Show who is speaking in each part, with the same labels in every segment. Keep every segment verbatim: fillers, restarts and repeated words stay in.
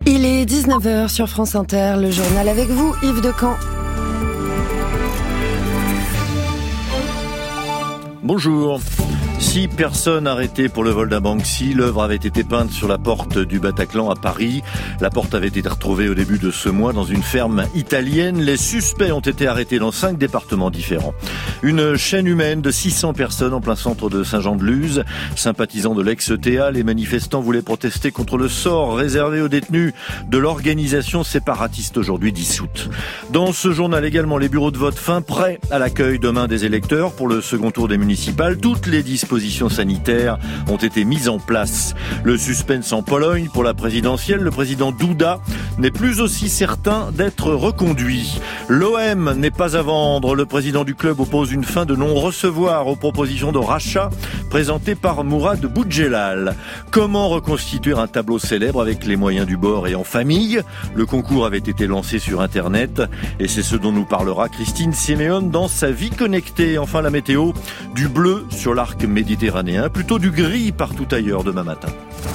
Speaker 1: Il est dix-neuf heures sur France Inter, le journal avec vous, Yves Decamp.
Speaker 2: Bonjour. Six personnes arrêtées pour le vol d'un Banksy. L'œuvre avait été peinte sur la porte du Bataclan à Paris. La porte avait été retrouvée au début de ce mois dans une ferme italienne. Les suspects ont été arrêtés dans cinq départements différents. Une chaîne humaine de six cents personnes en plein centre de Saint-Jean-de-Luz. Sympathisants de l'ex-T A, les manifestants voulaient protester contre le sort réservé aux détenus de l'organisation séparatiste aujourd'hui dissoute. Dans ce journal également, les bureaux de vote fin prêts à l'accueil demain des électeurs pour le second tour des municipales. Toutes les dispositions dispositions sanitaires ont été mises en place. Le suspense en Pologne pour la présidentielle. Le président Duda n'est plus aussi certain d'être reconduit. L'O M n'est pas à vendre. Le président du club oppose une fin de non-recevoir aux propositions de rachat présentées par Mourad Boudjelal. Comment reconstituer un tableau célèbre avec les moyens du bord et en famille? Le concours avait été lancé sur Internet et c'est ce dont nous parlera Christine Siméon dans sa vie connectée. Enfin, la météo, du bleu sur l'arc méditerranéen, plutôt du gris partout ailleurs demain matin.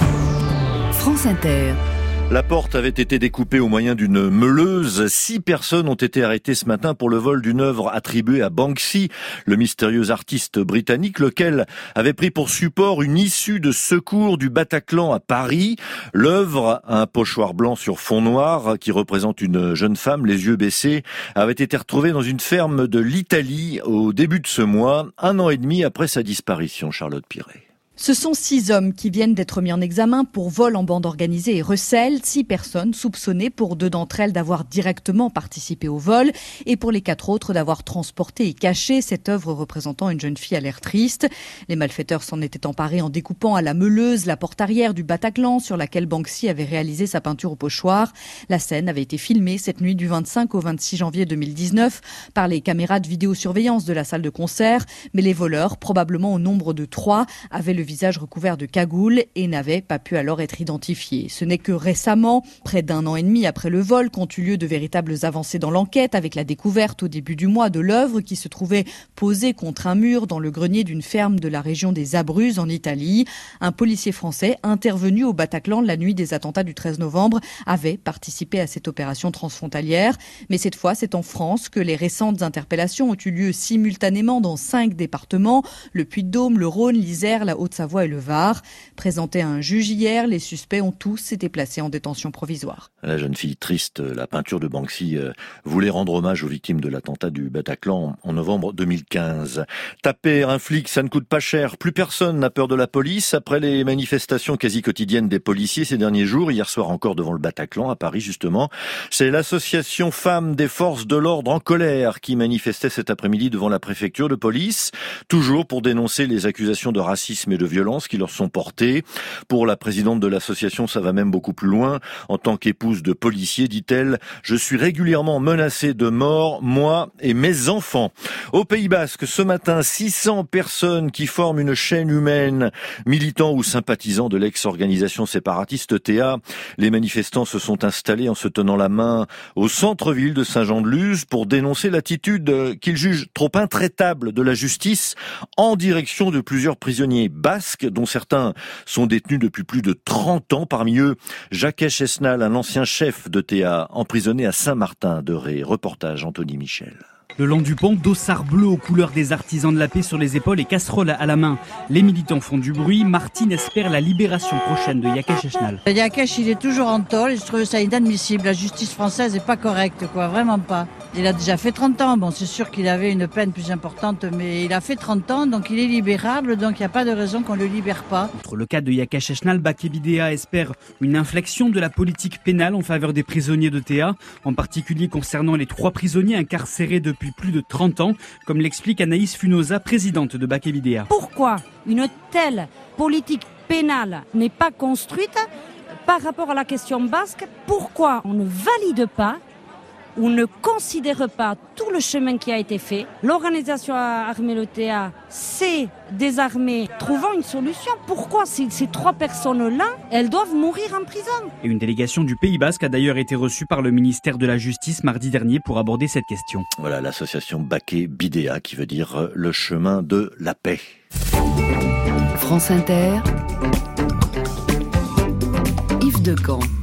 Speaker 3: France Inter.
Speaker 2: La porte avait été découpée au moyen d'une meuleuse. Six personnes ont été arrêtées ce matin pour le vol d'une œuvre attribuée à Banksy, le mystérieux artiste britannique, lequel avait pris pour support une issue de secours du Bataclan à Paris. L'œuvre, un pochoir blanc sur fond noir qui représente une jeune femme, les yeux baissés, avait été retrouvée dans une ferme de l'Italie au début de ce mois, un an et demi après sa disparition. Charlotte Piret.
Speaker 4: Ce sont six hommes qui viennent d'être mis en examen pour vol en bande organisée et recel. Six personnes soupçonnées, pour deux d'entre elles d'avoir directement participé au vol et pour les quatre autres d'avoir transporté et caché cette œuvre représentant une jeune fille à l'air triste. Les malfaiteurs s'en étaient emparés en découpant à la meuleuse la porte arrière du Bataclan sur laquelle Banksy avait réalisé sa peinture au pochoir. La scène avait été filmée cette nuit du vingt-cinq au vingt-six janvier deux mille dix-neuf par les caméras de vidéosurveillance de la salle de concert. Mais les voleurs, probablement au nombre de trois, avaient le visage recouvert de cagoule et n'avait pas pu alors être identifié. Ce n'est que récemment, près d'un an et demi après le vol, qu'ont eu lieu de véritables avancées dans l'enquête avec la découverte au début du mois de l'œuvre qui se trouvait posée contre un mur dans le grenier d'une ferme de la région des Abruzzes en Italie. Un policier français intervenu au Bataclan la nuit des attentats du treize novembre avait participé à cette opération transfrontalière. Mais cette fois, c'est en France que les récentes interpellations ont eu lieu simultanément dans cinq départements, le Puy-de-Dôme, le Rhône, l'Isère, la Haute-Savoie et le Var. Présentés à un juge hier, les suspects ont tous été placés en détention provisoire.
Speaker 2: La jeune fille triste, la peinture de Banksy euh, voulait rendre hommage aux victimes de l'attentat du Bataclan en novembre deux mille quinze. Taper un flic, ça ne coûte pas cher. Plus personne n'a peur de la police. Après les manifestations quasi quotidiennes des policiers ces derniers jours, hier soir encore devant le Bataclan à Paris justement, c'est l'association Femmes des forces de l'ordre en colère qui manifestait cet après-midi devant la préfecture de police, toujours pour dénoncer les accusations de racisme et de violences qui leur sont portées. Pour la présidente de l'association, ça va même beaucoup plus loin. En tant qu'épouse de policier, dit-elle, je suis régulièrement menacée de mort, moi et mes enfants. Au Pays Basque, ce matin, six cents personnes qui forment une chaîne humaine, militants ou sympathisants de l'ex-organisation séparatiste T A. Les manifestants se sont installés en se tenant la main au centre-ville de Saint-Jean-de-Luz pour dénoncer l'attitude qu'ils jugent trop intraitable de la justice en direction de plusieurs prisonniers basques, dont certains sont détenus depuis plus de trente ans. Parmi eux, Jacques Chesnal, un ancien chef de T A, emprisonné à Saint-Martin-de-Ré. Reportage Anthony Michel.
Speaker 5: Le long du pont, dossard bleu aux couleurs des artisans de la paix sur les épaules et casserole à la main. Les militants font du bruit. Martine espère la libération prochaine de Jacques Chesnal.
Speaker 6: Jacques, il est toujours en tôle. Je trouve ça inadmissible. La justice française n'est pas correcte, quoi. Vraiment pas. Il a déjà fait trente ans. Bon, c'est sûr qu'il avait une peine plus importante, mais il a fait trente ans, donc il est libérable. Donc il n'y a pas de raison qu'on ne le libère pas.
Speaker 5: Outre le cas de Jacques Chesnal, Baké Bidéa espère une inflexion de la politique pénale en faveur des prisonniers de T A, en particulier concernant les trois prisonniers incarcérés depuis plus de trente ans, comme l'explique Anaïs Funosa, présidente de Baké Bidéa.
Speaker 7: Pourquoi une telle politique pénale n'est pas construite par rapport à la question basque? Pourquoi on ne valide pas ou ne considère pas tout le chemin qui a été fait? L'organisation armée, le T A, s'est désarmée, trouvant une solution. Pourquoi ces, ces trois personnes-là, elles doivent mourir en prison?
Speaker 5: Et une délégation du Pays Basque a d'ailleurs été reçue par le ministère de la Justice mardi dernier pour aborder cette question.
Speaker 2: Voilà l'association Baké Bidéa qui veut dire le chemin de la paix.
Speaker 3: France Inter. Yves Decamp.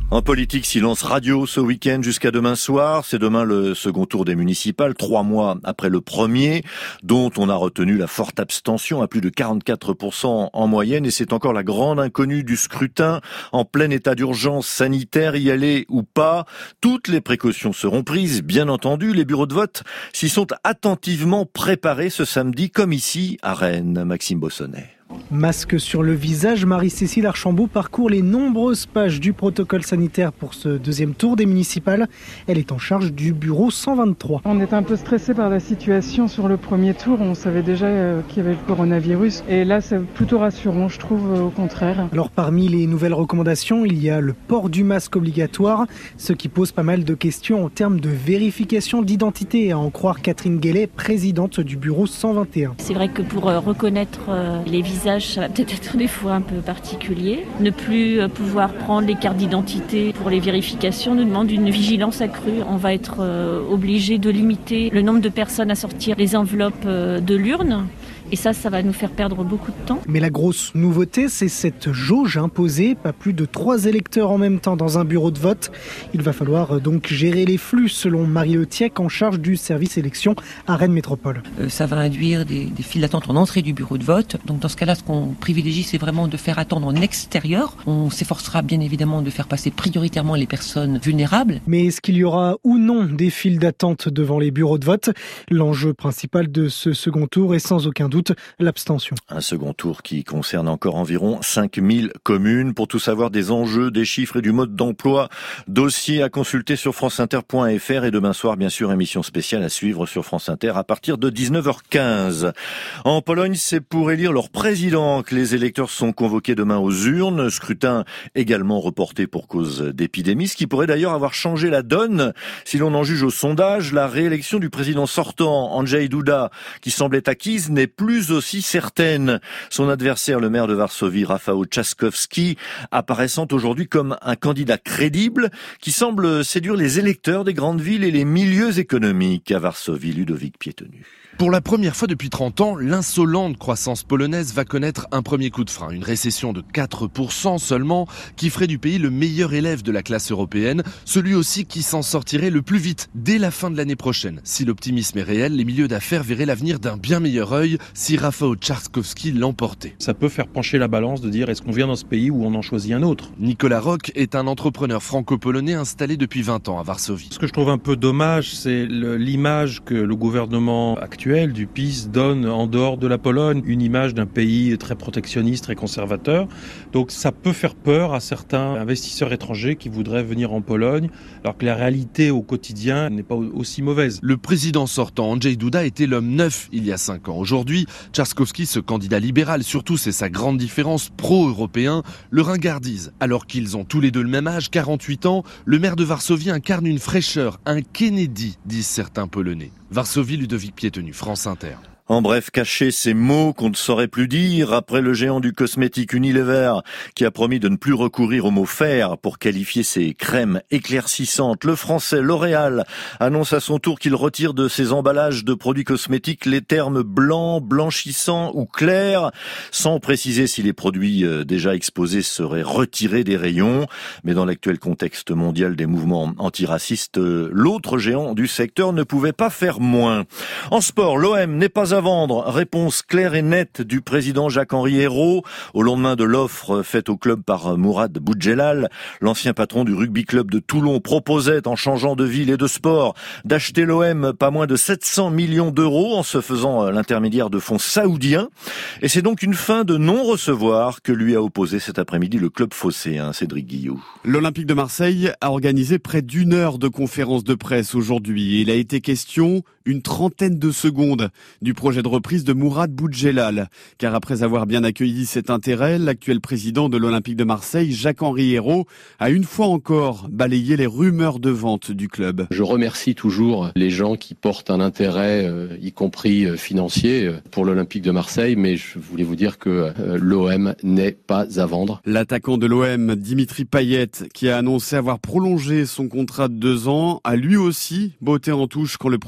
Speaker 2: En politique, silence radio ce week-end jusqu'à demain soir. C'est demain le second tour des municipales, trois mois après le premier, dont on a retenu la forte abstention à plus de quarante-quatre pour cent en moyenne. Et c'est encore la grande inconnue du scrutin. En plein état d'urgence sanitaire, y aller ou pas, toutes les précautions seront prises. Bien entendu, les bureaux de vote s'y sont attentivement préparés ce samedi, comme ici à Rennes. Maxime Bossonnet.
Speaker 8: Masque sur le visage, Marie-Cécile Archambault parcourt les nombreuses pages du protocole sanitaire pour ce deuxième tour des municipales. Elle est en charge du bureau cent vingt-trois.
Speaker 9: On était un peu stressé par la situation sur le premier tour. On savait déjà qu'il y avait le coronavirus. Et là, c'est plutôt rassurant, je trouve, au contraire.
Speaker 8: Alors, parmi les nouvelles recommandations, il y a le port du masque obligatoire, ce qui pose pas mal de questions en termes de vérification d'identité, à en croire Catherine Guélet, présidente du bureau cent vingt et un.
Speaker 10: C'est vrai que pour reconnaître les visages, ça va peut-être être des fois un peu particulier. Ne plus pouvoir prendre les cartes d'identité pour les vérifications nous demande une vigilance accrue. On va être obligé de limiter le nombre de personnes à sortir les enveloppes de l'urne. Et ça, ça va nous faire perdre beaucoup de temps.
Speaker 8: Mais la grosse nouveauté, c'est cette jauge imposée. Pas plus de trois électeurs en même temps dans un bureau de vote. Il va falloir donc gérer les flux, selon Marie Le Thiec, en charge du service élection à Rennes Métropole.
Speaker 11: Euh, ça va induire des, des files d'attente en entrée du bureau de vote. Donc dans ce cas-là, ce qu'on privilégie, c'est vraiment de faire attendre en extérieur. On s'efforcera bien évidemment de faire passer prioritairement les personnes vulnérables.
Speaker 8: Mais est-ce qu'il y aura ou non des files d'attente devant les bureaux de vote ? L'enjeu principal de ce second tour est sans aucun doute l'abstention.
Speaker 2: Un second tour qui concerne encore environ cinq mille communes. Pour tout savoir des enjeux, des chiffres et du mode d'emploi, dossier à consulter sur franceinter point f r et demain soir, bien sûr, émission spéciale à suivre sur France Inter à partir de dix-neuf heures quinze. En Pologne, c'est pour élire leur président que les électeurs sont convoqués demain aux urnes. Scrutin également reporté pour cause d'épidémie, ce qui pourrait d'ailleurs avoir changé la donne. Si l'on en juge au sondage, la réélection du président sortant, Andrzej Duda, qui semblait acquise, n'est plus plus aussi certaine. Son adversaire, le maire de Varsovie, Rafał Trzaskowski, apparaissant aujourd'hui comme un candidat crédible qui semble séduire les électeurs des grandes villes et les milieux économiques. À Varsovie, Ludovic Piétenu.
Speaker 12: Pour la première fois depuis trente ans, l'insolente croissance polonaise va connaître un premier coup de frein. Une récession de quatre pour cent seulement, qui ferait du pays le meilleur élève de la classe européenne, celui aussi qui s'en sortirait le plus vite, dès la fin de l'année prochaine. Si l'optimisme est réel, les milieux d'affaires verraient l'avenir d'un bien meilleur œil si Rafał Trzaskowski l'emportait.
Speaker 13: Ça peut faire pencher la balance de dire est-ce qu'on vient dans ce pays ou on en choisit un autre.
Speaker 12: Nicolas Roch est un entrepreneur franco-polonais installé depuis vingt ans à Varsovie.
Speaker 13: Ce que je trouve un peu dommage, c'est le, l'image que le gouvernement actuel du P I S donne en dehors de la Pologne, une image d'un pays très protectionniste, très conservateur. Donc ça peut faire peur à certains investisseurs étrangers qui voudraient venir en Pologne, alors que la réalité au quotidien n'est pas aussi mauvaise.
Speaker 12: Le président sortant, Andrzej Duda, était l'homme neuf il y a cinq ans. Aujourd'hui, Trzaskowski, ce candidat libéral, surtout c'est sa grande différence pro-européen, le ringardise. Alors qu'ils ont tous les deux le même âge, quarante-huit ans, le maire de Varsovie incarne une fraîcheur, un Kennedy, disent certains Polonais. Varsovie, Ludovic Piétenu, France Inter.
Speaker 2: En bref, cacher ces mots qu'on ne saurait plus dire après le géant du cosmétique Unilever qui a promis de ne plus recourir au mot fer pour qualifier ses crèmes éclaircissantes. Le français L'Oréal annonce à son tour qu'il retire de ses emballages de produits cosmétiques les termes blanc, blanchissant ou clair, sans préciser si les produits déjà exposés seraient retirés des rayons. Mais dans l'actuel contexte mondial des mouvements antiracistes, l'autre géant du secteur ne pouvait pas faire moins. En sport, l'O M n'est pas à vendre. Réponse claire et nette du président Jacques-Henri Hérault au lendemain de l'offre faite au club par Mourad Boudjelal. L'ancien patron du rugby club de Toulon proposait, en changeant de ville et de sport, d'acheter l'O M pas moins de sept cents millions d'euros en se faisant l'intermédiaire de fonds saoudiens. Et c'est donc une fin de non-recevoir que lui a opposé cet après-midi le club phocéen, Cédric Guillou.
Speaker 14: L'Olympique de Marseille a organisé près d'une heure de conférence de presse aujourd'hui. Il a été question une trentaine de secondes du projet de reprise de Mourad Boudjelal. Car après avoir bien accueilli cet intérêt, l'actuel président de l'Olympique de Marseille, Jacques-Henri Hérault, a une fois encore balayé les rumeurs de vente du club.
Speaker 15: Je remercie toujours les gens qui portent un intérêt, euh, y compris euh, financier, euh, pour l'Olympique de Marseille, mais je voulais vous dire que euh, l'O M n'est pas à vendre.
Speaker 14: L'attaquant de l'O M, Dimitri Payet, qui a annoncé avoir prolongé son contrat de deux ans, a lui aussi botté en touche quand le projet de rachat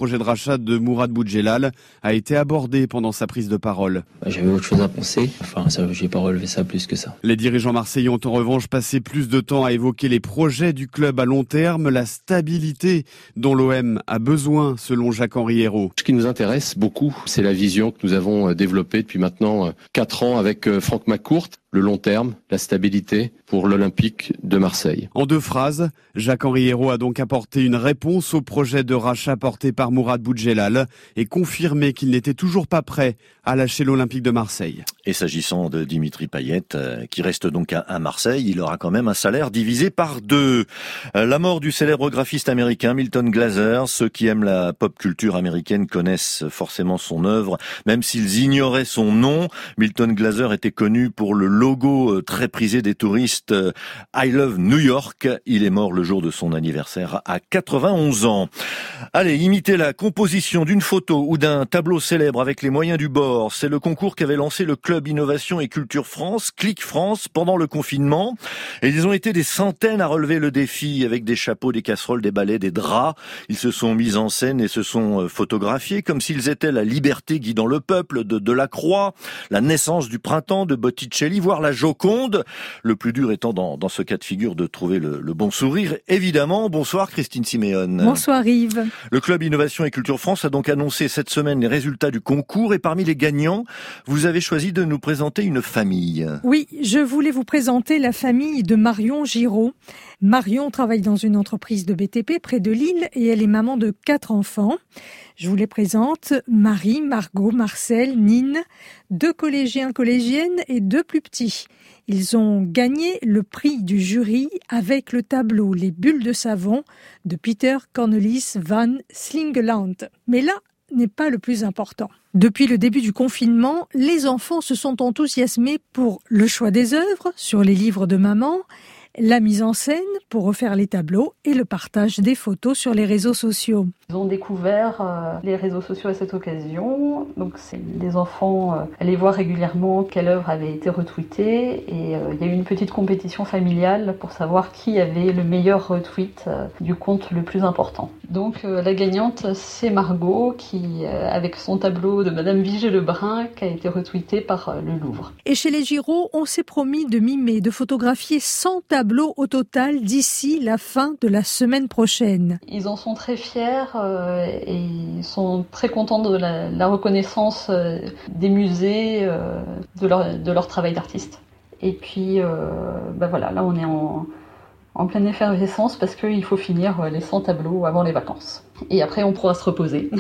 Speaker 14: rachat de Mourad Boudjelal a été abordé pendant sa prise de parole.
Speaker 16: J'avais autre chose à penser, enfin ça, j'ai pas relevé ça plus que ça.
Speaker 14: Les dirigeants marseillais ont en revanche passé plus de temps à évoquer les projets du club à long terme, la stabilité dont l'O M a besoin selon Jacques-Henri Hérault.
Speaker 15: Ce qui nous intéresse beaucoup, c'est la vision que nous avons développée depuis maintenant quatre ans avec Franck McCourt. Le long terme, la stabilité pour l'Olympique de Marseille.
Speaker 14: En deux phrases, Jacques-Henri Hérault a donc apporté une réponse au projet de rachat porté par Mourad Boudjelal et confirmé qu'il n'était toujours pas prêt à lâcher l'Olympique de Marseille.
Speaker 2: Et s'agissant de Dimitri Payet, euh, qui reste donc à, à Marseille, il aura quand même un salaire divisé par deux. Euh, la mort du célèbre graphiste américain Milton Glaser, ceux qui aiment la pop culture américaine connaissent forcément son œuvre, même s'ils ignoraient son nom. Milton Glaser était connu pour le logo très prisé des touristes I Love New York. Il est mort le jour de son anniversaire à quatre-vingt-onze ans. Allez, imiter la composition d'une photo ou d'un tableau célèbre avec les moyens du bord, c'est le concours qu'avait lancé le Club Innovation et Culture France, Click France, pendant le confinement. Et ils ont été des centaines à relever le défi avec des chapeaux, des casseroles, des balais, des draps. Ils se sont mis en scène et se sont photographiés comme s'ils étaient la liberté guidant le peuple de Delacroix, la naissance du printemps de Botticelli, voire la Joconde. Le plus dur étant dans, dans ce cas de figure de trouver le, le bon sourire, évidemment. Bonsoir Christine Siméon.
Speaker 17: Bonsoir Yves.
Speaker 2: Le Club Innovation et Culture France a donc annoncé cette semaine les résultats du concours et parmi les gagnants, vous avez choisi de nous présenter une famille.
Speaker 17: Oui, je voulais vous présenter la famille de Marion Giraud. Marion travaille dans une entreprise de B T P près de Lille et elle est maman de quatre enfants. Je vous les présente, Marie, Margot, Marcel, Nine, deux collégiens, collégiennes et deux plus petits. Ils ont gagné le prix du jury avec le tableau Les bulles de savon de Peter Cornelis van Slingeland. Mais là n'est pas le plus important. Depuis le début du confinement, les enfants se sont enthousiasmés pour le choix des œuvres sur les livres de maman, la mise en scène pour refaire les tableaux et le partage des photos sur les réseaux sociaux.
Speaker 18: Ils ont découvert euh, les réseaux sociaux à cette occasion. Donc c'est, les enfants euh, allaient voir régulièrement quelle œuvre avait été retweetée et euh, il y a eu une petite compétition familiale pour savoir qui avait le meilleur retweet euh, du compte le plus important. Donc euh, la gagnante c'est Margot qui, euh, avec son tableau de Madame Vigée-Lebrun qui a été retweeté par euh, le Louvre.
Speaker 17: Et chez les Giraud, on s'est promis de mimer, de photographier cent tableaux au total d'ici la fin de la semaine prochaine.
Speaker 18: Ils en sont très fiers euh, et ils sont très contents de la, la reconnaissance euh, des musées euh, de, leur, de leur travail d'artiste. Et puis, euh, ben voilà, là on est en, en pleine effervescence parce qu'il faut finir les cent tableaux avant les vacances. Et après on pourra se reposer.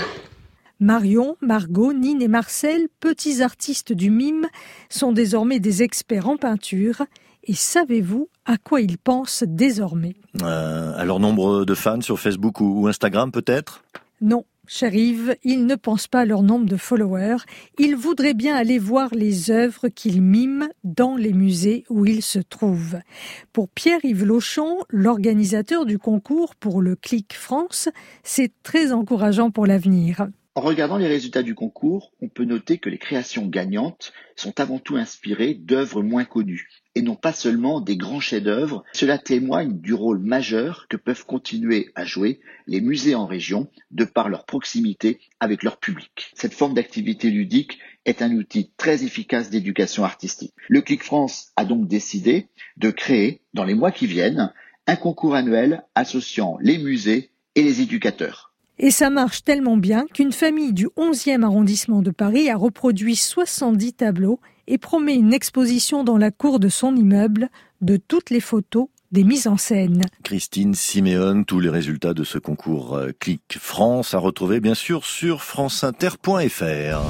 Speaker 17: Marion, Margot, Nine et Marcel, petits artistes du mime, sont désormais des experts en peinture. Et savez-vous à quoi ils pensent désormais ?
Speaker 2: euh, À leur nombre de fans sur Facebook ou, ou Instagram peut-être ?
Speaker 17: Non, cher Yves, ils ne pensent pas à leur nombre de followers. Ils voudraient bien aller voir les œuvres qu'ils miment dans les musées où ils se trouvent. Pour Pierre-Yves Lauchon, l'organisateur du concours pour le Click France, c'est très encourageant pour l'avenir.
Speaker 19: En regardant les résultats du concours, on peut noter que les créations gagnantes sont avant tout inspirées d'œuvres moins connues et non pas seulement des grands chefs-d'œuvre. Cela témoigne du rôle majeur que peuvent continuer à jouer les musées en région de par leur proximité avec leur public. Cette forme d'activité ludique est un outil très efficace d'éducation artistique. Le Click France a donc décidé de créer, dans les mois qui viennent, un concours annuel associant les musées et les éducateurs.
Speaker 17: Et ça marche tellement bien qu'une famille du onzième arrondissement de Paris a reproduit soixante-dix tableaux et promet une exposition dans la cour de son immeuble de toutes les photos des mises en scène.
Speaker 2: Christine Siméon, tous les résultats de ce concours Click France à retrouver bien sûr sur franceinter point f r.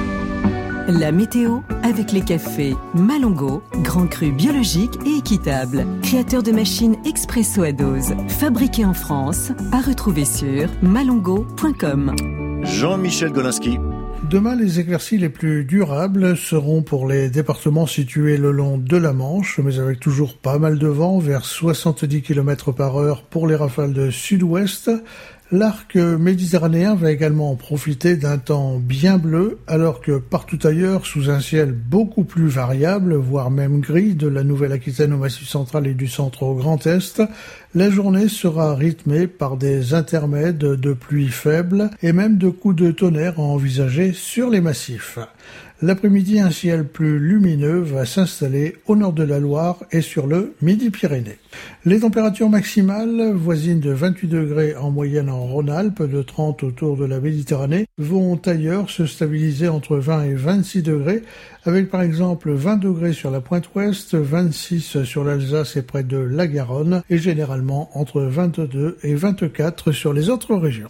Speaker 3: La météo avec les cafés Malongo, grand cru biologique et équitable. Créateur de machines expresso à dose. Fabriqué en France, à retrouver sur malongo point com.
Speaker 2: Jean-Michel Golinski.
Speaker 20: Demain, les éclaircies les plus durables seront pour les départements situés le long de la Manche, mais avec toujours pas mal de vent, vers soixante-dix kilomètres par heure pour les rafales de sud-ouest. L'arc méditerranéen va également profiter d'un temps bien bleu, alors que partout ailleurs, sous un ciel beaucoup plus variable, voire même gris, de la Nouvelle-Aquitaine au Massif central et du centre au Grand Est, la journée sera rythmée par des intermèdes de pluie faible et même de coups de tonnerre à envisager sur les massifs. L'après-midi, un ciel plus lumineux va s'installer au nord de la Loire et sur le Midi-Pyrénées. Les températures maximales, voisines de vingt-huit degrés en moyenne en Rhône-Alpes, de trente autour de la Méditerranée, vont ailleurs se stabiliser entre vingt et vingt-six degrés, avec par exemple vingt degrés sur la pointe ouest, vingt-six sur l'Alsace et près de la Garonne, et généralement entre vingt-deux et vingt-quatre sur les autres régions.